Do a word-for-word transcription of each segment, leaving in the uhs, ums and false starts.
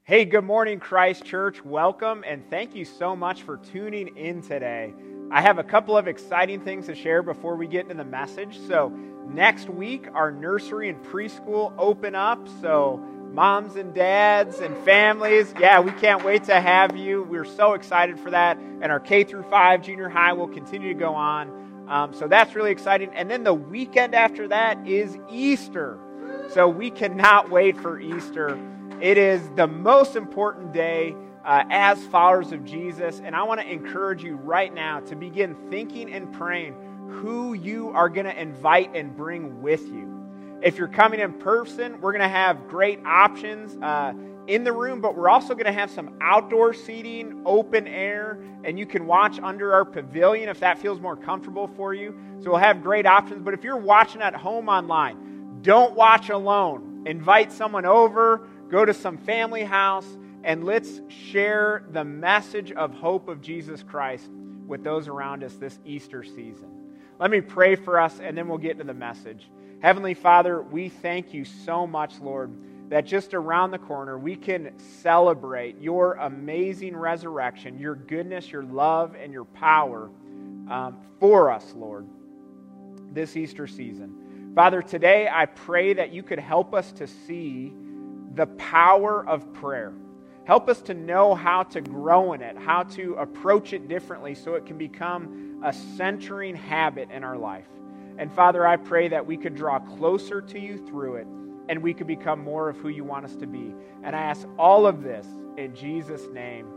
Hey, good morning, Christ Church. Welcome, and thank you so much for tuning in today. I have a couple of exciting things to share before we get into the message. So, next week, our nursery and preschool open up. So, moms and dads and families, yeah, we can't wait to have you. We're so excited for that. And our K through five junior high will continue to go on. Um, so, that's really exciting. And then the weekend after that is Easter. So, we cannot wait for Easter. It is the most important day uh, as followers of Jesus, and I want to encourage you right now to begin thinking and praying who you are going to invite and bring with you. If you're coming in person, we're going to have great options uh, in the room, but we're also going to have some outdoor seating, open air, and you can watch under our pavilion if that feels more comfortable for you. So we'll have great options, but if you're watching at home online, don't watch alone. Invite someone over. Go to some family house, and let's share the message of hope of Jesus Christ with those around us this Easter season. Let me pray for us, and then we'll get to the message. Heavenly Father, we thank you so much, Lord, that just around the corner we can celebrate your amazing resurrection, your goodness, your love, and your power um, for us, Lord, this Easter season. Father, today I pray that you could help us to see the power of prayer. Help us to know how to grow in it, how to approach it differently so it can become a centering habit in our life. And Father, I pray that we could draw closer to you through it and we could become more of who you want us to be. And I ask all of this in Jesus' name,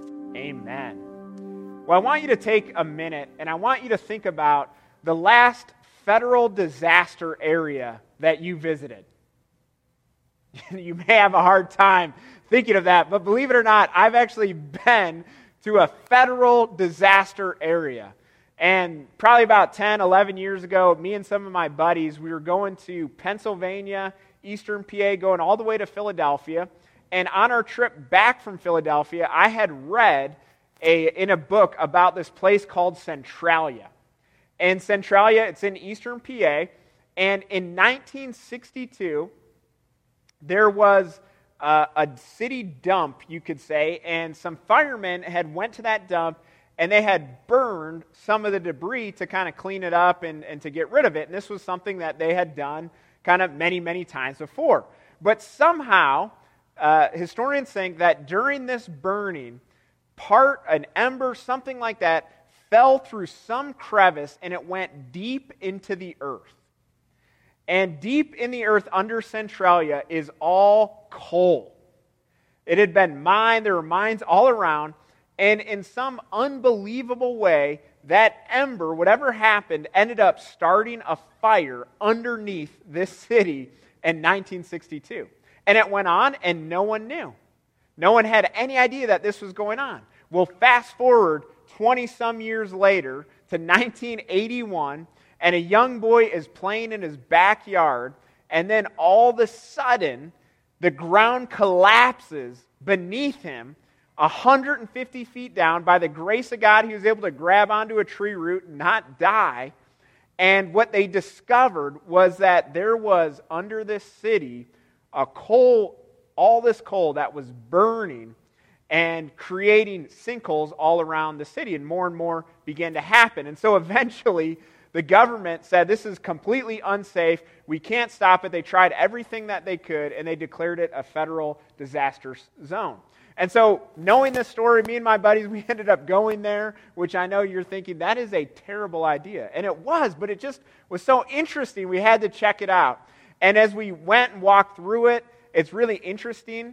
amen. Well, I want you to take a minute and I want you to think about the last federal disaster area that you visited. You may have a hard time thinking of that, but believe it or not, I've actually been to a federal disaster area. And probably about ten, eleven years ago, me and some of my buddies, we were going to Pennsylvania, Eastern P A, going all the way to Philadelphia. And on our trip back from Philadelphia, I had read a, in a book about this place called Centralia. And Centralia, it's in Eastern P A, and in nineteen sixty-two, there was uh, a city dump, you could say, and some firemen had went to that dump, and they had burned some of the debris to kind of clean it up and, and to get rid of it. And this was something that they had done kind of many, many times before. But somehow, uh, historians think that during this burning, part, an ember, something like that, fell through some crevice, and it went deep into the earth. And deep in the earth under Centralia is all coal. It had been mined, there were mines all around, and in some unbelievable way, that ember, whatever happened, ended up starting a fire underneath this city in nineteen sixty-two. And it went on, and no one knew. No one had any idea that this was going on. Well, fast forward twenty-some years later to nineteen eighty-one, and a young boy is playing in his backyard, and then all of a sudden, the ground collapses beneath him, one hundred fifty feet down. By the grace of God, he was able to grab onto a tree root and not die. And what they discovered was that there was, under this city, a coal, all this coal that was burning and creating sinkholes all around the city, and more and more began to happen. And so eventually, the government said, this is completely unsafe. We can't stop it. They tried everything that they could, and they declared it a federal disaster zone. And so, knowing this story, me and my buddies, we ended up going there, which I know you're thinking, that is a terrible idea. And it was, but it just was so interesting, we had to check it out. And as we went and walked through it, it's really interesting.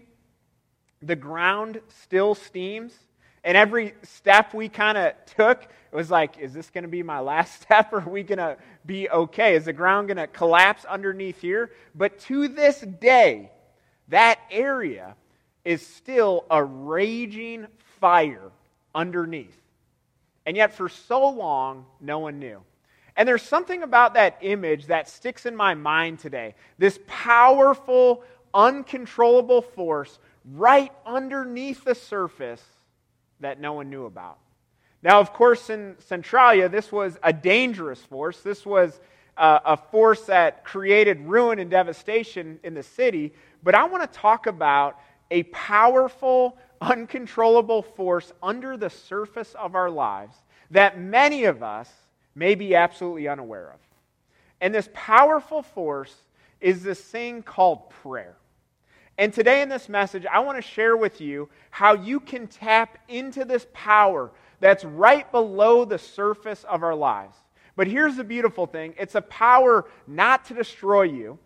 The ground still steams. And every step we kind of took, it was like, is this going to be my last step, or are we going to be okay? Is the ground going to collapse underneath here? But to this day, that area is still a raging fire underneath. And yet for so long, no one knew. And there's something about that image that sticks in my mind today. This powerful, uncontrollable force right underneath the surface that no one knew about. Now, of course, in Centralia, this was a dangerous force. This was uh, a force that created ruin and devastation in the city. But I want to talk about a powerful, uncontrollable force under the surface of our lives that many of us may be absolutely unaware of. And this powerful force is this thing called prayer. And today in this message, I want to share with you how you can tap into this power that's right below the surface of our lives. But here's the beautiful thing. It's a power not to destroy you,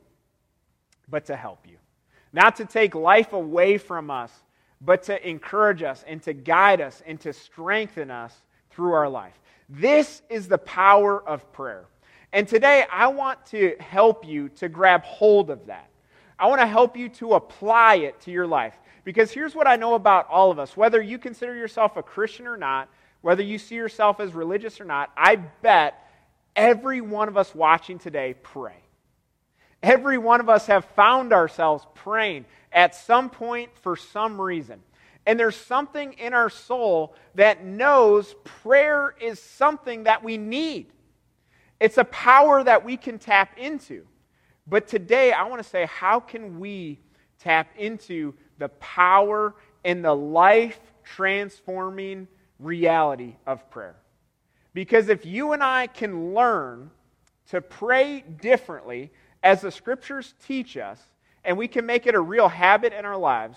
but to help you. Not to take life away from us, but to encourage us and to guide us and to strengthen us through our life. This is the power of prayer. And today I want to help you to grab hold of that. I want to help you to apply it to your life. Because here's what I know about all of us. Whether you consider yourself a Christian or not, whether you see yourself as religious or not, I bet every one of us watching today pray. Every one of us have found ourselves praying at some point for some reason. And there's something in our soul that knows prayer is something that we need. It's a power that we can tap into. But today I want to say, how can we tap into the power and the life-transforming reality of prayer? Because if you and I can learn to pray differently, as the Scriptures teach us, and we can make it a real habit in our lives,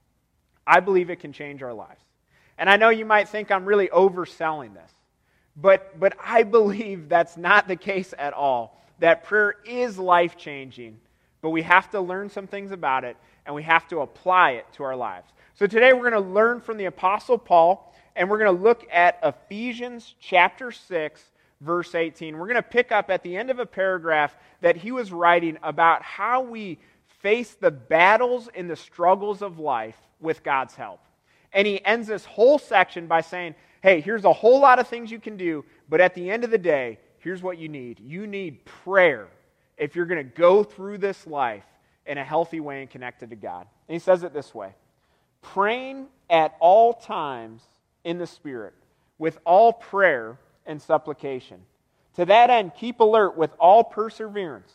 I believe it can change our lives. And I know you might think I'm really overselling this, but, but I believe that's not the case at all. That prayer is life-changing, but we have to learn some things about it, and we have to apply it to our lives. So today we're going to learn from the Apostle Paul, and we're going to look at Ephesians chapter six, verse eighteen. We're going to pick up at the end of a paragraph that he was writing about how we face the battles and the struggles of life with God's help. And he ends this whole section by saying, hey, here's a whole lot of things you can do, but at the end of the day, here's what you need. You need prayer if you're going to go through this life in a healthy way and connected to God. And he says it this way: praying at all times in the Spirit, with all prayer and supplication. To that end, keep alert with all perseverance,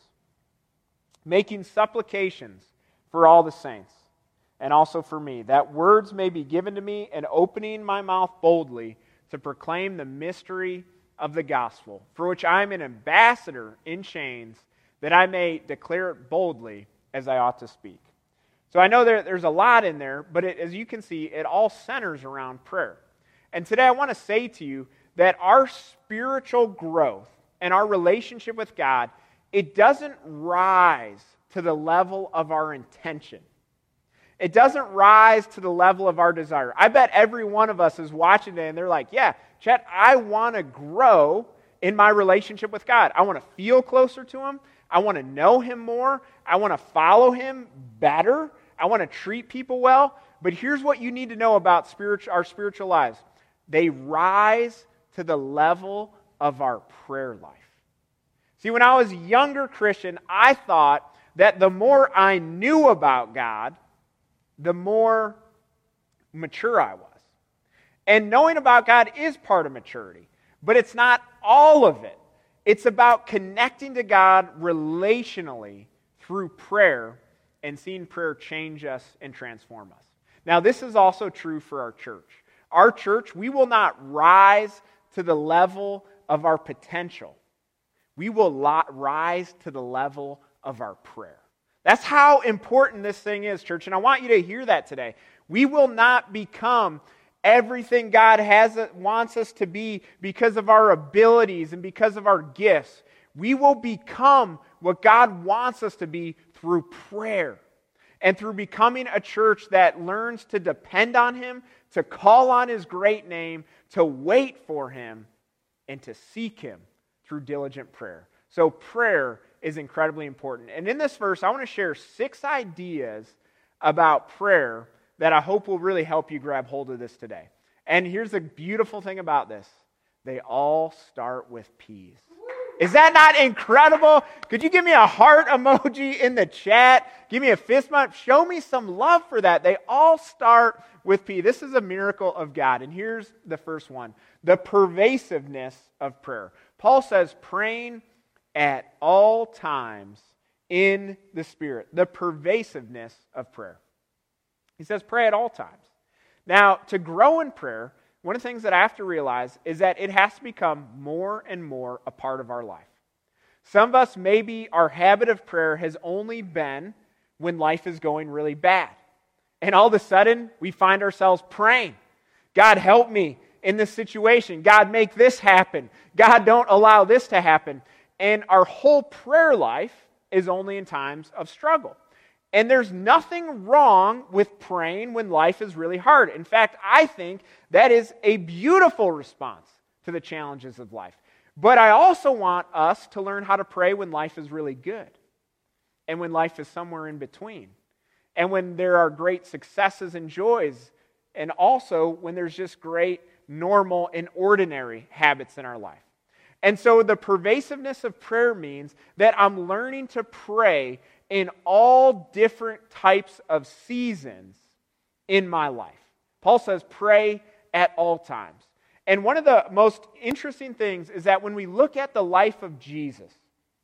making supplications for all the saints, and also for me, that words may be given to me, and opening my mouth boldly to proclaim the mystery of the gospel, for which I am an ambassador in chains, that I may declare it boldly as I ought to speak. So I know there, there's a lot in there, but it, as you can see, it all centers around prayer. And today I want to say to you that our spiritual growth and our relationship with God, it doesn't rise to the level of our intention. It doesn't rise to the level of our desire. I bet every one of us is watching today and they're like, yeah, Chet, I want to grow in my relationship with God. I want to feel closer to Him. I want to know Him more. I want to follow Him better. I want to treat people well. But here's what you need to know about spiritual, our spiritual lives. They rise to the level of our prayer life. See, when I was a younger Christian, I thought that the more I knew about God, the more mature I was. And knowing about God is part of maturity, but it's not all of it. It's about connecting to God relationally through prayer and seeing prayer change us and transform us. Now, this is also true for our church. Our church, we will not rise to the level of our potential. We will rise to the level of our prayer. That's how important this thing is, church, and I want you to hear that today. We will not become everything God has wants us to be because of our abilities and because of our gifts. We will become what God wants us to be through prayer and through becoming a church that learns to depend on Him, to call on His great name, to wait for Him, and to seek Him through diligent prayer. So prayer is incredibly important. And in this verse, I want to share six ideas about prayer that I hope will really help you grab hold of this today. And here's the beautiful thing about this. They all start with P's. Is that not incredible? Could you give me a heart emoji in the chat? Give me a fist bump. Show me some love for that. They all start with P. This is a miracle of God. And here's the first one. The pervasiveness of prayer. Paul says praying at all times in the Spirit. The pervasiveness of prayer. He says pray at all times. Now, to grow in prayer, one of the things that I have to realize is that it has to become more and more a part of our life. Some of us, maybe our habit of prayer has only been when life is going really bad. And all of a sudden, we find ourselves praying, God, help me in this situation. God, make this happen. God, don't allow this to happen. And our whole prayer life is only in times of struggle. And there's nothing wrong with praying when life is really hard. In fact, I think that is a beautiful response to the challenges of life. But I also want us to learn how to pray when life is really good and when life is somewhere in between and when there are great successes and joys and also when there's just great normal and ordinary habits in our life. And so the pervasiveness of prayer means that I'm learning to pray in all different types of seasons in my life. Paul says pray at all times. And one of the most interesting things is that when we look at the life of Jesus,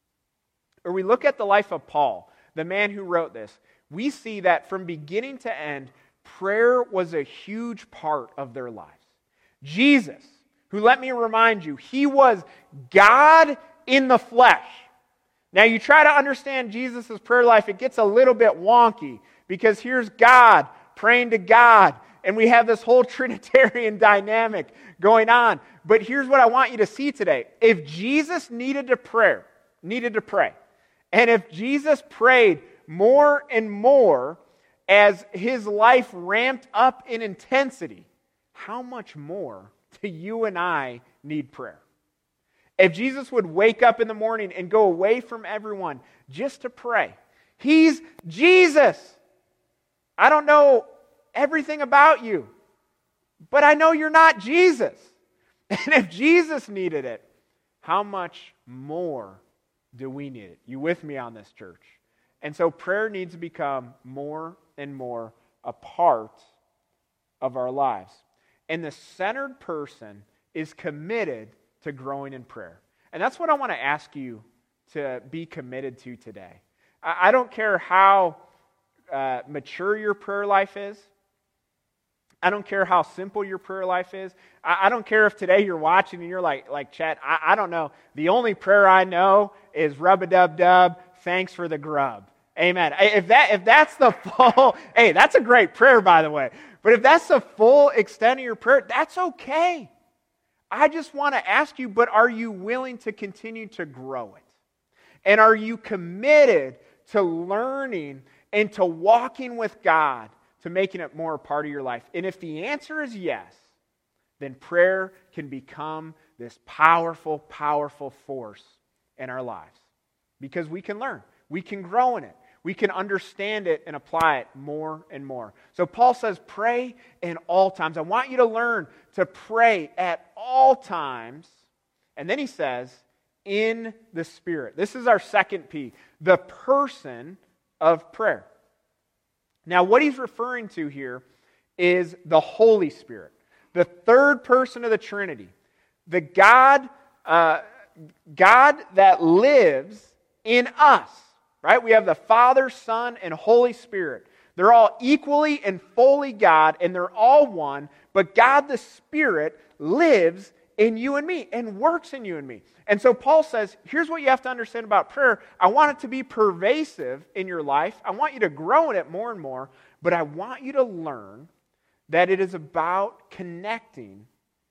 or we look at the life of Paul, the man who wrote this, we see that from beginning to end, prayer was a huge part of their lives. Jesus, who, let me remind you, he was God in the flesh. Now, you try to understand Jesus' prayer life, it gets a little bit wonky, because here's God praying to God, and we have this whole Trinitarian dynamic going on. But here's what I want you to see today. If Jesus needed to pray, needed to pray, and if Jesus prayed more and more as his life ramped up in intensity, how much more do you and I need prayer? If Jesus would wake up in the morning and go away from everyone just to pray, he's Jesus. I don't know everything about you, but I know you're not Jesus. And if Jesus needed it, how much more do we need it? You with me on this, church? And so prayer needs to become more and more a part of our lives. And the centered person is committed to growing in prayer. And that's what I want to ask you to be committed to today. I don't care how uh, mature your prayer life is. I don't care how simple your prayer life is. I, I don't care if today you're watching and you're like, like Chet, I, I don't know. The only prayer I know is rub-a-dub-dub, thanks for the grub. Amen. If that if that's the full, hey, that's a great prayer, by the way. But if that's the full extent of your prayer, that's okay. I just want to ask you, but are you willing to continue to grow it? And are you committed to learning and to walking with God, to making it more a part of your life? And if the answer is yes, then prayer can become this powerful, powerful force in our lives. Because we can learn. We can grow in it. We can understand it and apply it more and more. So Paul says, pray in all times. I want you to learn to pray at all times. And then he says, in the Spirit. This is our second P, the person of prayer. Now, what he's referring to here is the Holy Spirit, the third person of the Trinity, the God, uh, God that lives in us. Right? We have the Father, Son, and Holy Spirit. They're all equally and fully God, and they're all one, but God the Spirit lives in you and me and works in you and me. And so Paul says, here's what you have to understand about prayer. I want it to be pervasive in your life. I want you to grow in it more and more, but I want you to learn that it is about connecting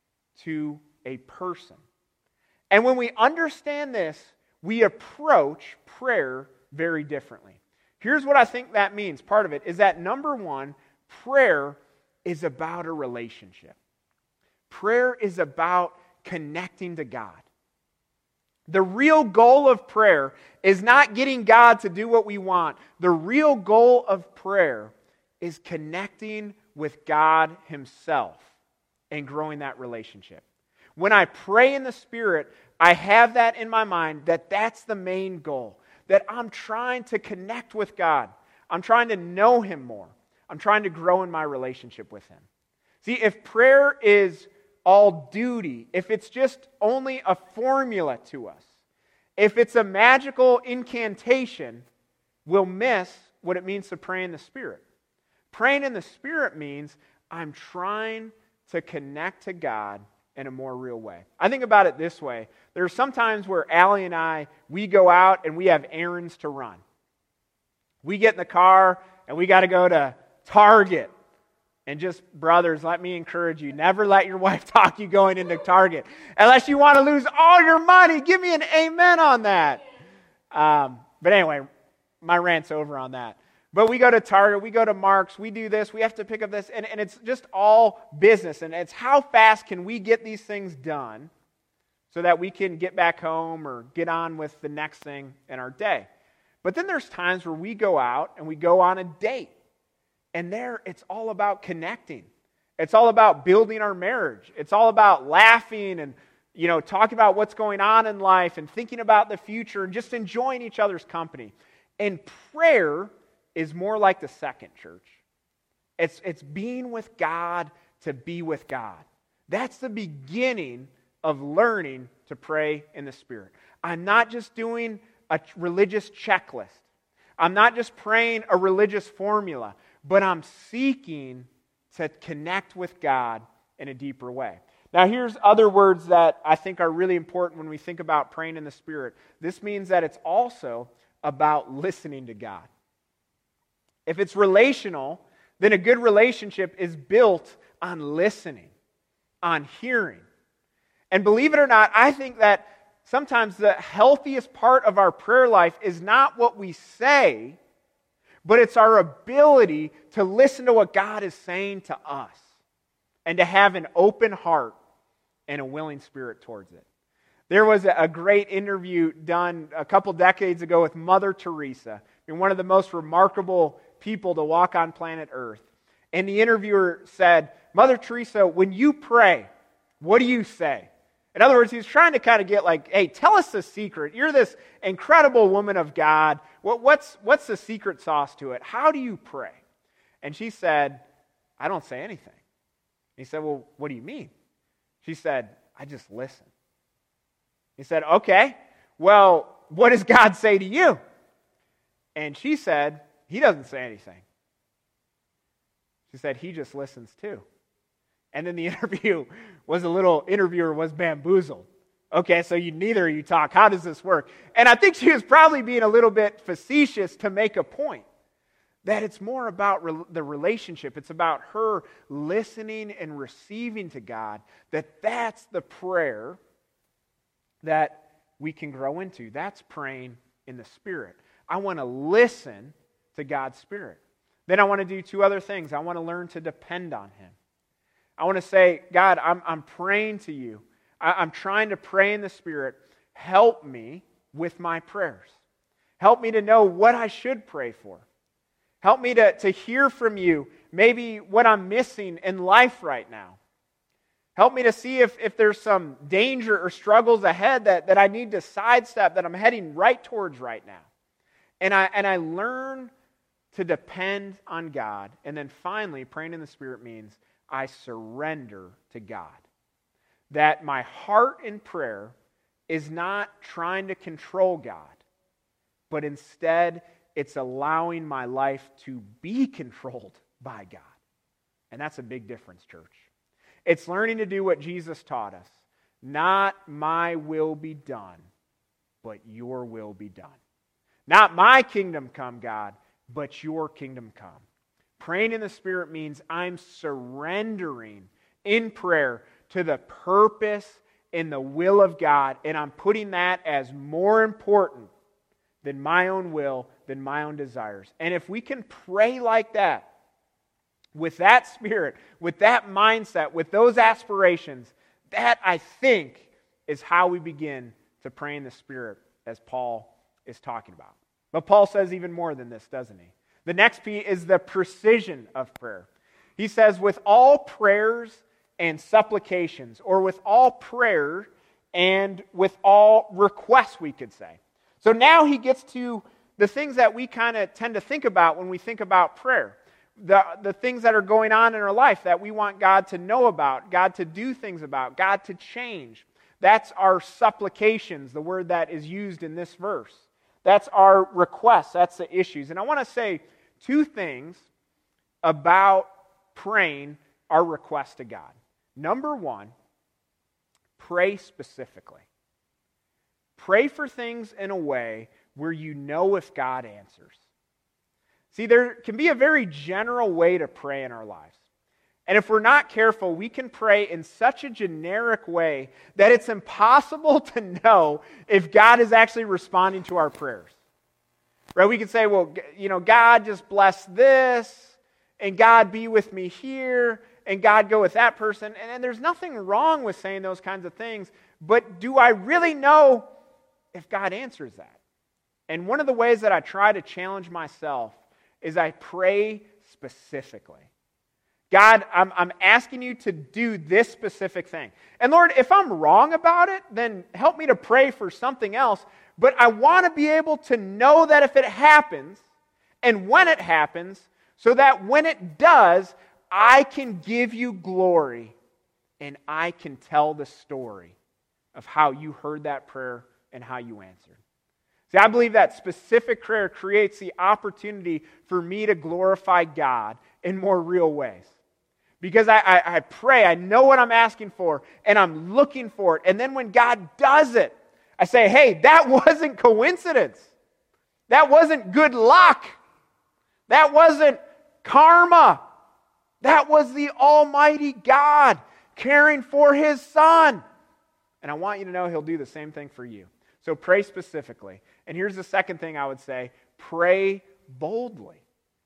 to a person. And when we understand this, we approach prayer very differently. Here's what I think that means. Part of it is that, number one, prayer is about a relationship. Prayer is about connecting to God. The real goal of prayer is not getting God to do what we want. The real goal of prayer is connecting with God Himself and growing that relationship. When I pray in the Spirit, I have that in my mind that that's the main goal. That I'm trying to connect with God. I'm trying to know Him more. I'm trying to grow in my relationship with Him. See, if prayer is all duty, if it's just only a formula to us, if it's a magical incantation, we'll miss what it means to pray in the Spirit. Praying in the Spirit means I'm trying to connect to God in a more real way. I think about it this way. There are some times where Allie and I, we go out and we have errands to run. We get in the car and we got to go to Target. And just, brothers, let me encourage you, never let your wife talk you going into Target. Unless you want to lose all your money. Give me an amen on that. Um, but anyway, my rant's over on that. But we go to Target, we go to Mark's, we do this, we have to pick up this, and, and it's just all business. And it's how fast can we get these things done so that we can get back home or get on with the next thing in our day. But then there's times where we go out and we go on a date. And there, it's all about connecting. It's all about building our marriage. It's all about laughing and, you know, talking about what's going on in life and thinking about the future and just enjoying each other's company. And prayer is more like the second church. It's, it's being with God to be with God. That's the beginning of learning to pray in the Spirit. I'm not just doing a religious checklist. I'm not just praying a religious formula, but I'm seeking to connect with God in a deeper way. Now, here's other words that I think are really important when we think about praying in the Spirit. This means that it's also about listening to God. If it's relational, then a good relationship is built on listening, on hearing. And believe it or not, I think that sometimes the healthiest part of our prayer life is not what we say, but it's our ability to listen to what God is saying to us and to have an open heart and a willing spirit towards it. There was a great interview done a couple decades ago with Mother Teresa, one of the most remarkable people to walk on planet Earth. And the interviewer said, Mother Teresa, when you pray, what do you say? In other words, he was trying to kind of get like, hey, tell us the secret. You're this incredible woman of God. What, what's, what's the secret sauce to it? How do you pray? And she said, I don't say anything. He said, well, what do you mean? She said, I just listen. He said, okay, well, what does God say to you? And she said, He doesn't say anything. She said, He just listens too. And then the interview was a little, interviewer was bamboozled. Okay, so you neither of you talk. How does this work? And I think she was probably being a little bit facetious to make a point. That it's more about re- the relationship. It's about her listening and receiving to God. That that's the prayer that we can grow into. That's praying in the Spirit. I want to listen to God's Spirit. Then I want to do two other things. I want to learn to depend on Him. I want to say, God, I'm, I'm praying to you. I, I'm trying to pray in the Spirit. Help me with my prayers. Help me to know what I should pray for. Help me to, to hear from you maybe what I'm missing in life right now. Help me to see if, if there's some danger or struggles ahead that, that I need to sidestep, that I'm heading right towards right now. And I and I learn to depend on God. And then finally, praying in the Spirit means I surrender to God. That my heart in prayer is not trying to control God, but instead it's allowing my life to be controlled by God. And that's a big difference, church. It's learning to do what Jesus taught us. Not my will be done, but your will be done. Not my kingdom come, God, but your kingdom come. Praying in the Spirit means I'm surrendering in prayer to the purpose and the will of God, and I'm putting that as more important than my own will, than my own desires. And if we can pray like that, with that spirit, with that mindset, with those aspirations, that, I think, is how we begin to pray in the Spirit, as Paul is talking about. But Paul says even more than this, doesn't he? The next P is the precision of prayer. He says, with all prayers and supplications, or with all prayer and with all requests, we could say. So now he gets to the things that we kind of tend to think about when we think about prayer. The, the things that are going on in our life that we want God to know about, God to do things about, God to change. That's our supplications, the word that is used in this verse. That's our requests, that's the issues. And I want to say two things about praying our request to God. Number one, pray specifically. Pray for things in a way where you know if God answers. See, there can be a very general way to pray in our lives. And if we're not careful, we can pray in such a generic way that it's impossible to know if God is actually responding to our prayers. Right? We can say, well, you know, God just bless this, and God be with me here, and God go with that person. And, and there's nothing wrong with saying those kinds of things, but do I really know if God answers that? And one of the ways that I try to challenge myself is I pray specifically. God, I'm, I'm asking you to do this specific thing. And Lord, if I'm wrong about it, then help me to pray for something else. But I want to be able to know that if it happens, and when it happens, so that when it does, I can give you glory, and I can tell the story of how you heard that prayer and how you answered. See, I believe that specific prayer creates the opportunity for me to glorify God in more real ways. Because I, I, I pray, I know what I'm asking for, and I'm looking for it. And then when God does it, I say, hey, that wasn't coincidence. That wasn't good luck. That wasn't karma. That was the Almighty God caring for His Son. And I want you to know He'll do the same thing for you. So pray specifically. And here's the second thing I would say. Pray boldly.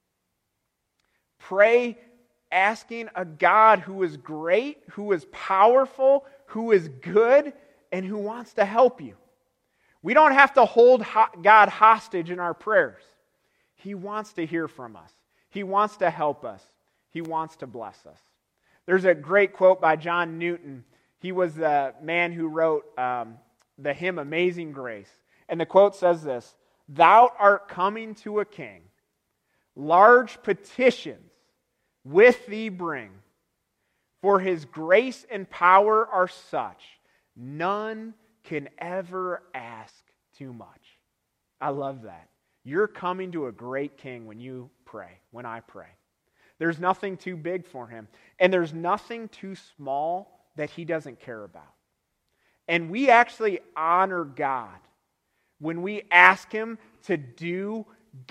Pray asking a God who is great, who is powerful, who is good, and who wants to help you. We don't have to hold God hostage in our prayers. He wants to hear from us. He wants to help us. He wants to bless us. There's a great quote by John Newton. He was the man who wrote um, the hymn Amazing Grace. And the quote says this, "Thou art coming to a king, large petitions with thee bring, for his grace and power are such, none can ever ask too much." I love that. You're coming to a great king when you pray, when I pray. There's nothing too big for him, and there's nothing too small that he doesn't care about. And we actually honor God when we ask him to do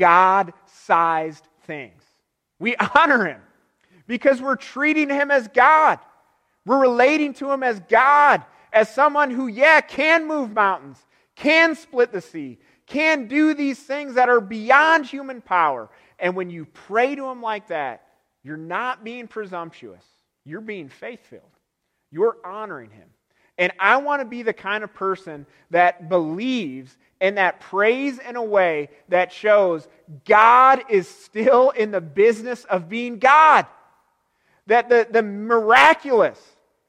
God-sized things. We honor him because we're treating him as God. We're relating to him as God, as someone who, yeah, can move mountains, can split the sea, can do these things that are beyond human power. And when you pray to him like that, you're not being presumptuous. You're being faith-filled. You're honoring him. And I want to be the kind of person that believes and that prays in a way that shows God is still in the business of being God. That the, the miraculous,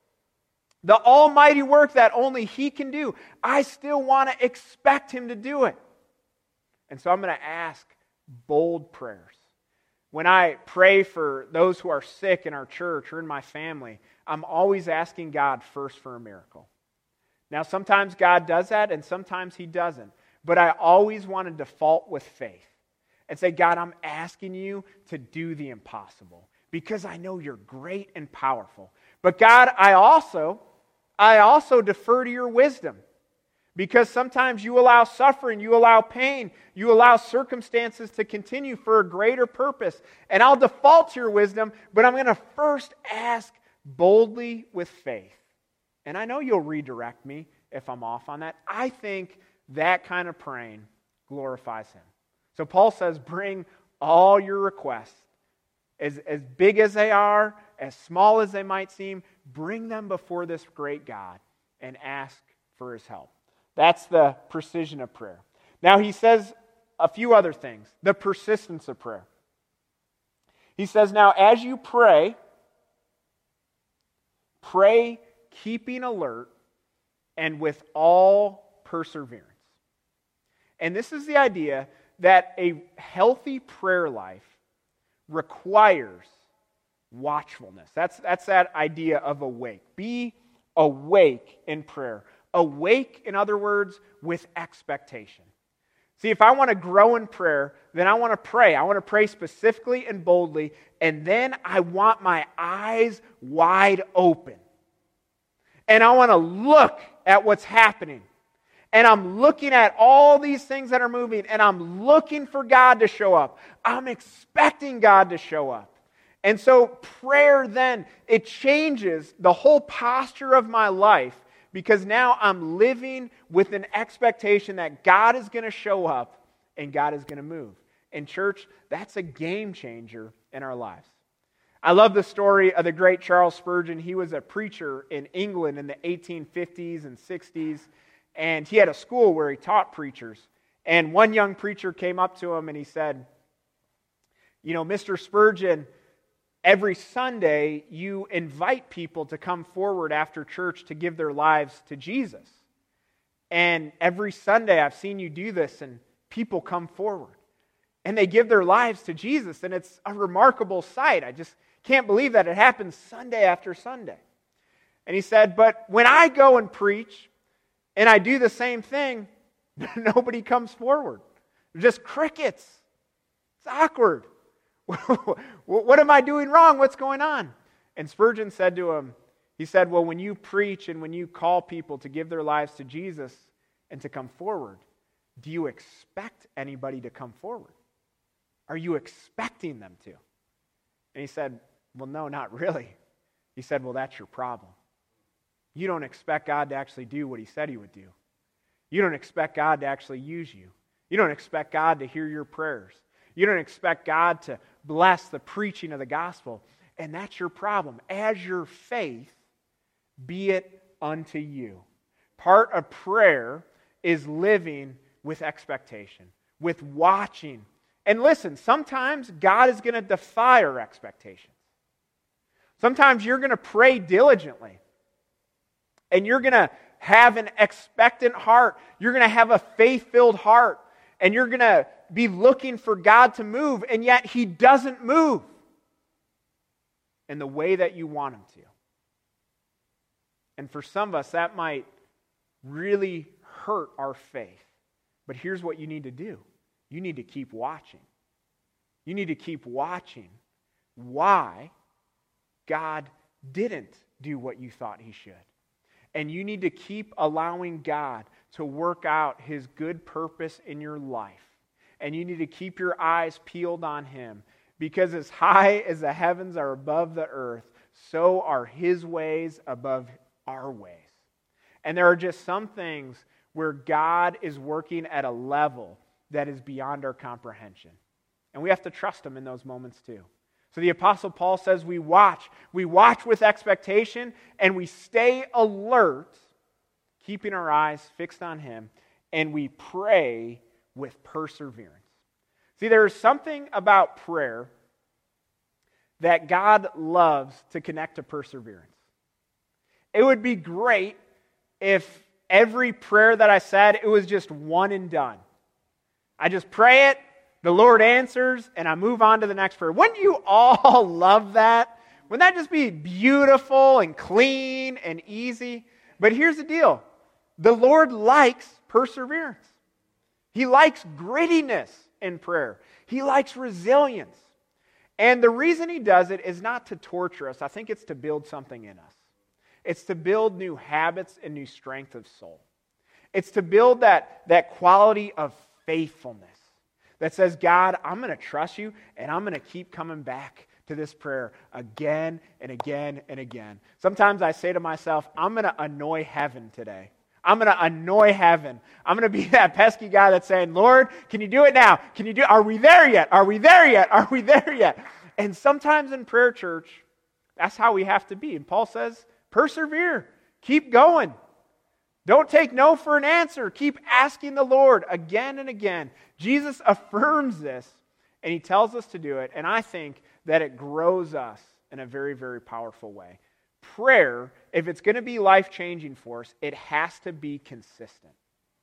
the almighty work that only He can do, I still want to expect Him to do it. And so I'm going to ask bold prayers. When I pray for those who are sick in our church or in my family, I'm always asking God first for a miracle. Now, sometimes God does that, and sometimes He doesn't. But I always want to default with faith and say, God, I'm asking you to do the impossible because I know you're great and powerful. But God, I also, I also defer to your wisdom because sometimes you allow suffering, you allow pain, you allow circumstances to continue for a greater purpose. And I'll default to your wisdom, but I'm going to first ask boldly with faith. And I know you'll redirect me if I'm off on that. I think that kind of praying glorifies Him. So Paul says, bring all your requests, as, as big as they are, as small as they might seem, bring them before this great God and ask for His help. That's the precision of prayer. Now he says a few other things. The persistence of prayer. He says, now as you pray, pray keeping alert and with all perseverance. And this is the idea that a healthy prayer life requires watchfulness. That's, that's that idea of awake. Be awake in prayer. Awake, in other words, with expectation. See, if I want to grow in prayer, then I want to pray. I want to pray specifically and boldly, and then I want my eyes wide open. And I want to look at what's happening. And I'm looking at all these things that are moving, and I'm looking for God to show up. I'm expecting God to show up. And so prayer then, it changes the whole posture of my life, because now I'm living with an expectation that God is going to show up and God is going to move. And church, that's a game changer in our lives. I love the story of the great Charles Spurgeon. He was a preacher in England in the eighteen fifties and sixties, and he had a school where he taught preachers. And one young preacher came up to him and he said, you know, Mister Spurgeon, every Sunday, you invite people to come forward after church to give their lives to Jesus. And every Sunday, I've seen you do this, and people come forward. And they give their lives to Jesus, and it's a remarkable sight. I just can't believe that it happens Sunday after Sunday. And he said, but when I go and preach, and I do the same thing, nobody comes forward. They're just crickets. It's awkward. What am I doing wrong? What's going on? And Spurgeon said to him, he said, well, when you preach and when you call people to give their lives to Jesus and to come forward, do you expect anybody to come forward? Are you expecting them to? And he said, well, no, not really. He said, well, that's your problem. You don't expect God to actually do what he said he would do. You don't expect God to actually use you. You don't expect God to hear your prayers. You don't expect God to bless the preaching of the gospel. And that's your problem. As your faith, be it unto you. Part of prayer is living with expectation, with watching. And listen, sometimes God is going to defy our expectations. Sometimes you're going to pray diligently. And you're going to have an expectant heart. You're going to have a faith-filled heart. And you're going to be looking for God to move, and yet he doesn't move in the way that you want him to. And for some of us, that might really hurt our faith. But here's what you need to do. You need to keep watching. You need to keep watching why God didn't do what you thought he should. And you need to keep allowing God to work out his good purpose in your life. And you need to keep your eyes peeled on him. Because as high as the heavens are above the earth, so are his ways above our ways. And there are just some things where God is working at a level that is beyond our comprehension. And we have to trust him in those moments too. So the Apostle Paul says we watch. We watch with expectation and we stay alert, keeping our eyes fixed on him, and we pray with perseverance. See, there is something about prayer that God loves to connect to perseverance. It would be great if every prayer that I said, it was just one and done. I just pray it, the Lord answers, and I move on to the next prayer. Wouldn't you all love that? Wouldn't that just be beautiful and clean and easy? But here's the deal. The Lord likes perseverance. He likes grittiness in prayer. He likes resilience. And the reason he does it is not to torture us. I think it's to build something in us. It's to build new habits and new strength of soul. It's to build that, that quality of faithfulness that says, God, I'm going to trust you and I'm going to keep coming back to this prayer again and again and again. Sometimes I say to myself, I'm going to annoy heaven today. I'm going to annoy heaven. I'm going to be that pesky guy that's saying, Lord, can you do it now? Can you do? Are we there yet? Are we there yet? Are we there yet? And sometimes in prayer, church, that's how we have to be. And Paul says, persevere. Keep going. Don't take no for an answer. Keep asking the Lord again and again. Jesus affirms this, and he tells us to do it. And I think that it grows us in a very, very powerful way. Prayer, if it's going to be life-changing for us, it has to be consistent.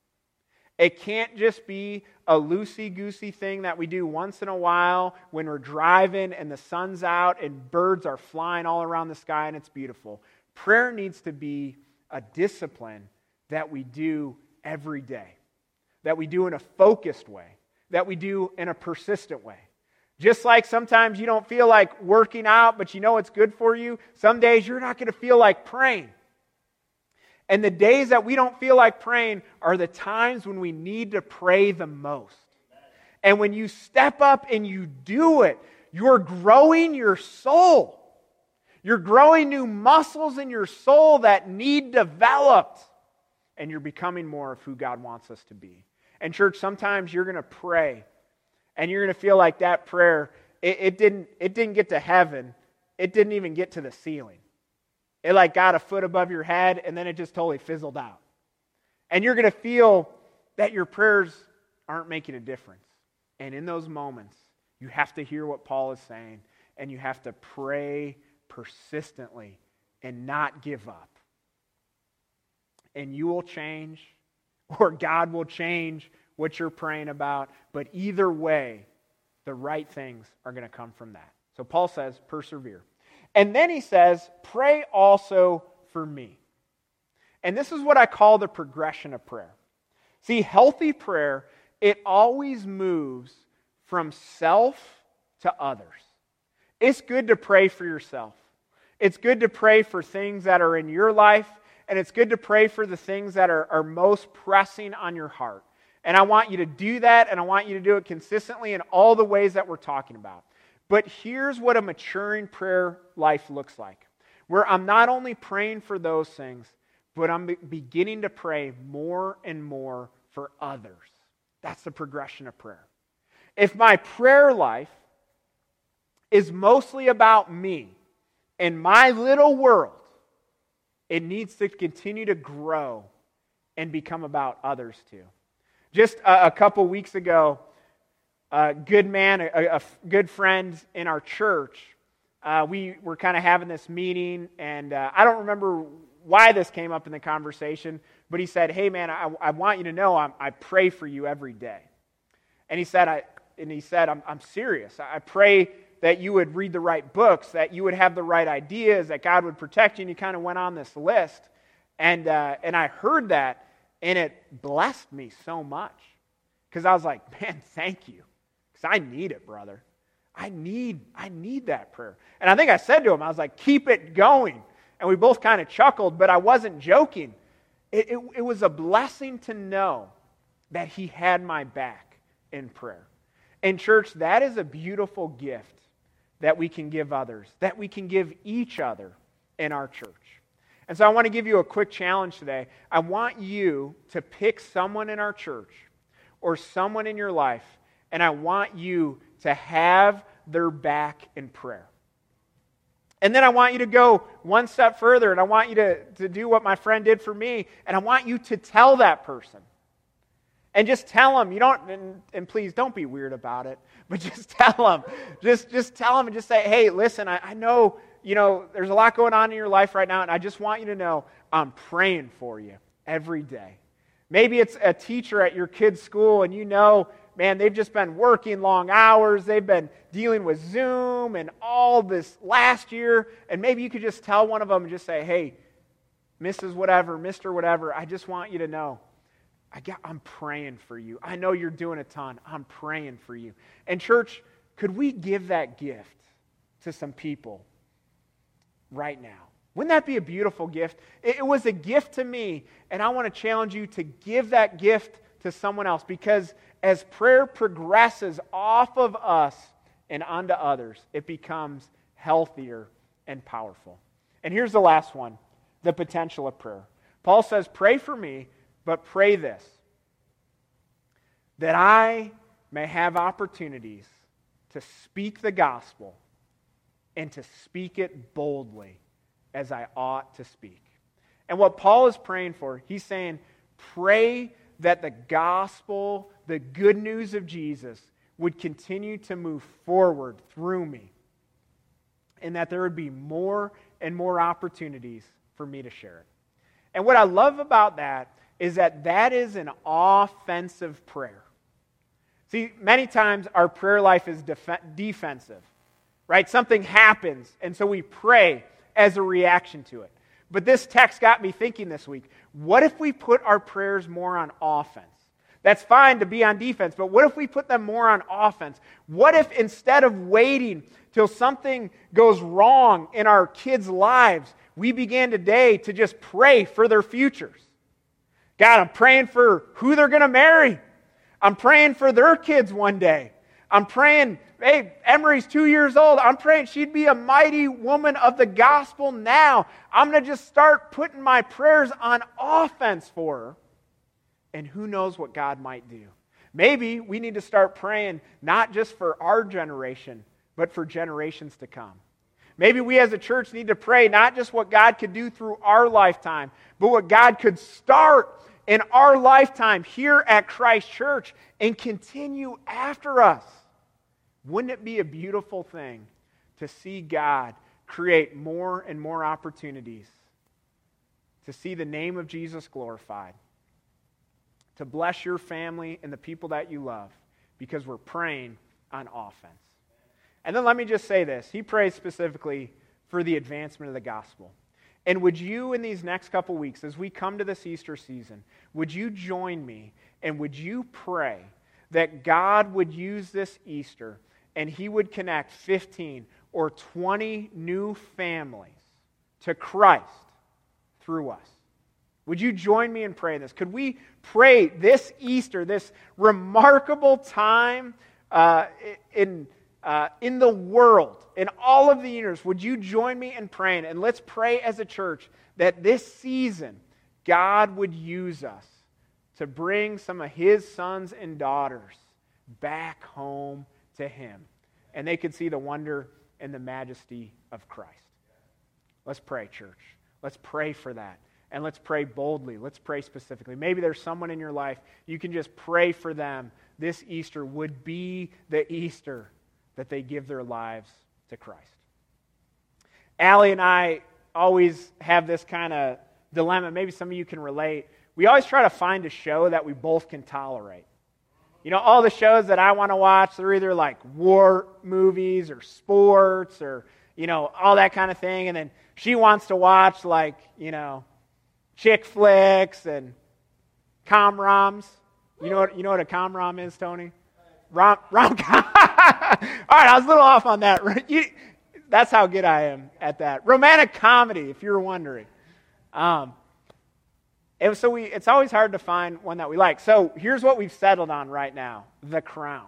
It can't just be a loosey-goosey thing that we do once in a while when we're driving and the sun's out and birds are flying all around the sky and it's beautiful. Prayer needs to be a discipline that we do every day. that we do in a focused way, that we do in a persistent way. Just like sometimes you don't feel like working out, but you know it's good for you, some days you're not going to feel like praying. And the days that we don't feel like praying are the times when we need to pray the most. And when you step up and you do it, you're growing your soul. You're growing new muscles in your soul that need developed. And you're becoming more of who God wants us to be. And church, sometimes you're going to pray. And you're going to feel like that prayer, it, it didn't it didn't get to heaven. It didn't even get to the ceiling. It like got a foot above your head, and then it just totally fizzled out. And you're going to feel that your prayers aren't making a difference. And in those moments, you have to hear what Paul is saying, and you have to pray persistently and not give up. And you will change, or God will change what you're praying about, but either way, the right things are going to come from that. So Paul says, persevere. And then he says, pray also for me. And this is what I call the progression of prayer. See, healthy prayer, it always moves from self to others. It's good to pray for yourself. It's good to pray for things that are in your life, and it's good to pray for the things that are, are most pressing on your heart. And I want you to do that, and I want you to do it consistently in all the ways that we're talking about. But here's what a maturing prayer life looks like, where I'm not only praying for those things, but I'm beginning to pray more and more for others. That's the progression of prayer. If my prayer life is mostly about me and my little world, it needs to continue to grow and become about others too. Just a, a couple weeks ago, a good man, a, a good friend in our church, uh, we were kind of having this meeting, and uh, I don't remember why this came up in the conversation, but he said, hey man, I, I want you to know I'm, I pray for you every day. And he said, I, and he said, I'm, I'm serious. I pray that you would read the right books, that you would have the right ideas, that God would protect you, and he kind of went on this list. And, uh, and I heard that, and it blessed me so much. Because I was like, man, thank you. Because I need it, brother. I need, I need that prayer. And I think I said to him, I was like, keep it going. And we both kind of chuckled, but I wasn't joking. It, it, it was a blessing to know that he had my back in prayer. And church, that is a beautiful gift that we can give others, that we can give each other in our church. And so I want to give you a quick challenge today. I want you to pick someone in our church or someone in your life, and I want you to have their back in prayer. And then I want you to go one step further, and I want you to, to do what my friend did for me, and I want you to tell that person. And just tell them, you don't, and, and please don't be weird about it, but just tell them. Just, just tell them and just say, hey, listen, I, I know, you know, there's a lot going on in your life right now, and I just want you to know I'm praying for you every day. Maybe it's a teacher at your kid's school, and you know, man, they've just been working long hours. They've been dealing with Zoom and all this last year, and maybe you could just tell one of them and just say, hey, Missus Whatever, Mister Whatever, I just want you to know, I got, I'm praying for you. I know you're doing a ton. I'm praying for you. And church, could we give that gift to some people right now? Wouldn't that be a beautiful gift? It, it was a gift to me, and I want to challenge you to give that gift to someone else, because as prayer progresses off of us and onto others, it becomes healthier and powerful. And here's the last one, the potential of prayer. Paul says, pray for me, but pray this, that I may have opportunities to speak the gospel and to speak it boldly as I ought to speak. And what Paul is praying for, he's saying, pray that the gospel, the good news of Jesus, would continue to move forward through me, and that there would be more and more opportunities for me to share it. And what I love about that is that that is an offensive prayer. See, many times our prayer life is def- defensive, right? Something happens, and so we pray as a reaction to it. But this text got me thinking this week, what if we put our prayers more on offense? That's fine to be on defense, but what if we put them more on offense? What if instead of waiting till something goes wrong in our kids' lives, we began today to just pray for their futures? God, I'm praying for who they're going to marry. I'm praying for their kids one day. I'm praying, hey, Emery's two years old. I'm praying she'd be a mighty woman of the gospel now. I'm going to just start putting my prayers on offense for her. And who knows what God might do. Maybe we need to start praying not just for our generation, but for generations to come. Maybe we as a church need to pray not just what God could do through our lifetime, but what God could start in our lifetime here at Christ Church and continue after us. Wouldn't it be a beautiful thing to see God create more and more opportunities to see the name of Jesus glorified, to bless your family and the people that you love, because we're praying on offense. And then let me just say this. He prays specifically for the advancement of the gospel. And would you, in these next couple weeks, as we come to this Easter season, would you join me and would you pray that God would use this Easter and He would connect fifteen or twenty new families to Christ through us? Would you join me in praying this? Could we pray this Easter, this remarkable time uh, in, uh, in the world, in all of the universe? Would you join me in praying? And let's pray as a church that this season, God would use us to bring some of His sons and daughters back home to Him. And they could see the wonder and the majesty of Christ. Let's pray, church. Let's pray for that. And let's pray boldly. Let's pray specifically. Maybe there's someone in your life, you can just pray for them. This Easter would be the Easter that they give their lives to Christ. Allie and I always have this kind of dilemma. Maybe some of you can relate. We always try to find a show that we both can tolerate. You know, all the shows that I want to watch, they're either like war movies or sports or, you know, all that kind of thing. And then she wants to watch like, you know, chick flicks and com-roms. You know what you know what a com-rom is, Tony? Rom rom-com. All right, I was a little off on that. You, that's how good I am at that. Romantic comedy, if you were wondering. Um, and so we, it's always hard to find one that we like. So here's what we've settled on right now: The Crown.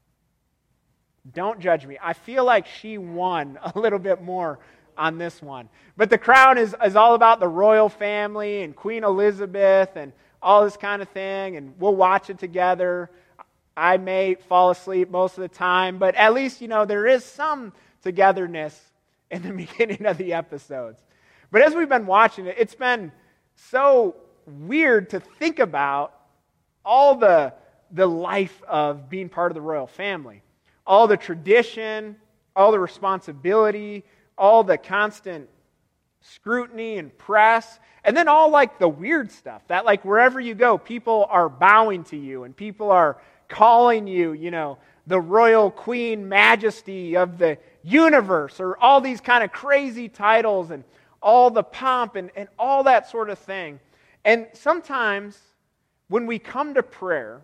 Don't judge me. I feel like she won a little bit more on this one. But The Crown is, is all about the royal family and Queen Elizabeth and all this kind of thing, and we'll watch it together. I may fall asleep most of the time, but at least, you know, there is some togetherness in the beginning of the episodes. But as we've been watching it, it's been so weird to think about all the, the life of being part of the royal family. All the tradition, all the responsibility, all the constant scrutiny and press, and then all like the weird stuff that like wherever you go, people are bowing to you and people are calling you, you know, the royal queen majesty of the universe, or all these kind of crazy titles and all the pomp and, and all that sort of thing. And sometimes when we come to prayer,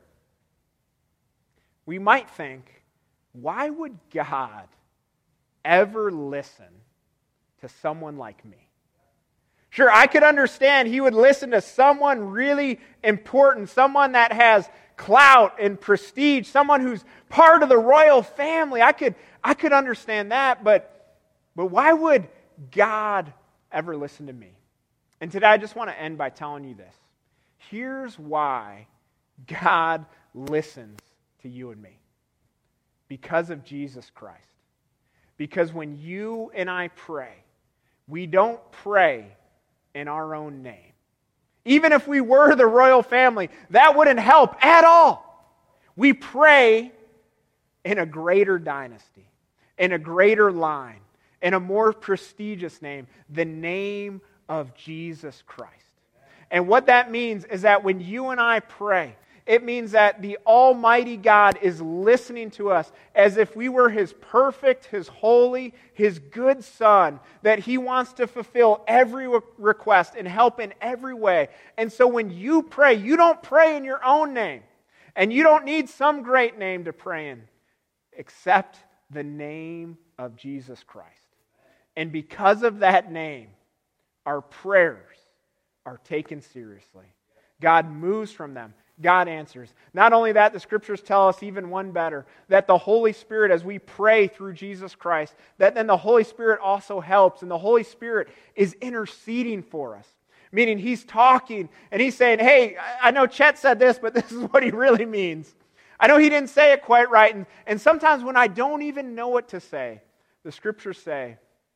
we might think, why would God ever listen to someone like me? Sure, I could understand He would listen to someone really important, someone that has clout and prestige, someone who's part of the royal family. I could, I could understand that, but, but why would God ever listen to me? And today I just want to end by telling you this. Here's why God listens to you and me. Because of Jesus Christ. Because when you and I pray, we don't pray in our own name. Even if we were the royal family, that wouldn't help at all. We pray in a greater dynasty, in a greater line, in a more prestigious name, the name of Jesus Christ. And what that means is that when you and I pray, it means that the Almighty God is listening to us as if we were His perfect, His holy, His good Son, that He wants to fulfill every request and help in every way. And so when you pray, you don't pray in your own name. And you don't need some great name to pray in, except the name of Jesus Christ. And because of that name, our prayers are taken seriously. God moves from them. God answers. Not only that, the Scriptures tell us even one better, that the Holy Spirit, as we pray through Jesus Christ, that then the Holy Spirit also helps, and the Holy Spirit is interceding for us. Meaning He's talking, and He's saying, hey, I know Chet said this, but this is what he really means. I know he didn't say it quite right, and, and sometimes when I don't even know what to say, the Scriptures say,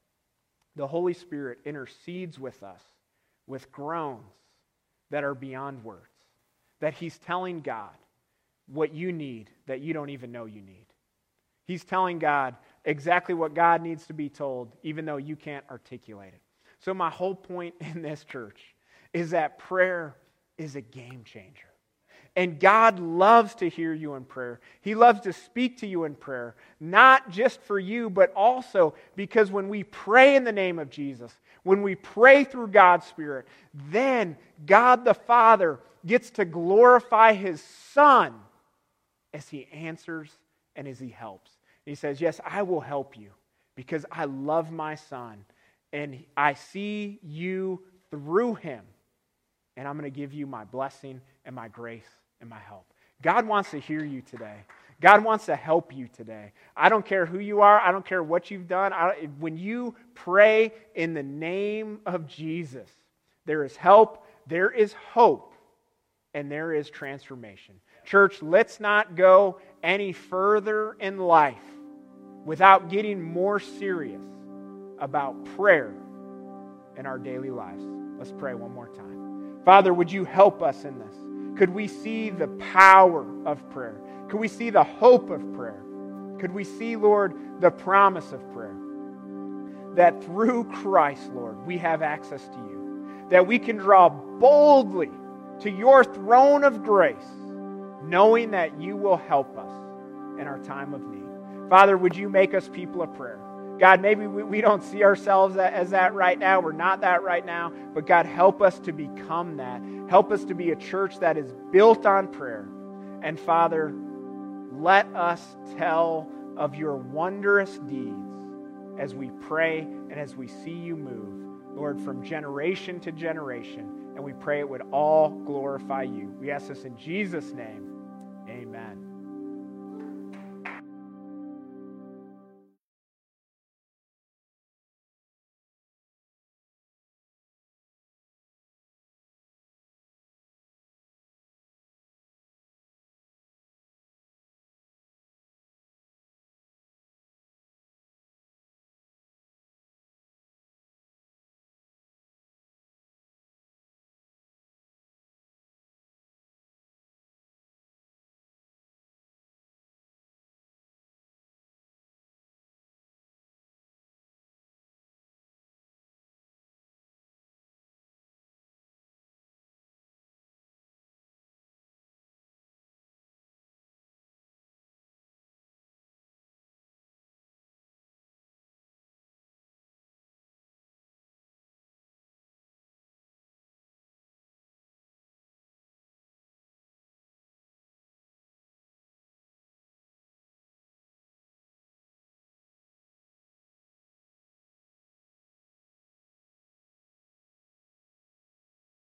the Holy Spirit intercedes with us with groans that are beyond words. That He's telling God what you need that you don't even know you need. He's telling God exactly what God needs to be told, even though you can't articulate it. So my whole point in this church is that prayer is a game changer. And God loves to hear you in prayer. He loves to speak to you in prayer, not just for you, but also because when we pray in the name of Jesus, when we pray through God's Spirit, then God the Father gets to glorify His Son as He answers and as He helps. He says, yes, I will help you because I love my Son and I see you through Him, and I'm going to give you my blessing and my grace and my help. God wants to hear you today. God wants to help you today. I don't care who you are. I don't care what you've done. I, when you pray in the name of Jesus, there is help, there is hope, and there is transformation. Church, let's not go any further in life without getting more serious about prayer in our daily lives. Let's pray one more time. Father, would you help us in this? Could we see the power of prayer? Could we see the hope of prayer? Could we see, Lord, the promise of prayer? That through Christ, Lord, we have access to you. That we can draw boldly to your throne of grace, knowing that you will help us in our time of need. Father, would you make us people of prayer? God, maybe we, we don't see ourselves as that right now. We're not that right now. But God, help us to become that. Help us to be a church that is built on prayer. And Father, let us tell of your wondrous deeds as we pray and as we see you move, Lord, from generation to generation. And we pray it would all glorify you. We ask this in Jesus' name.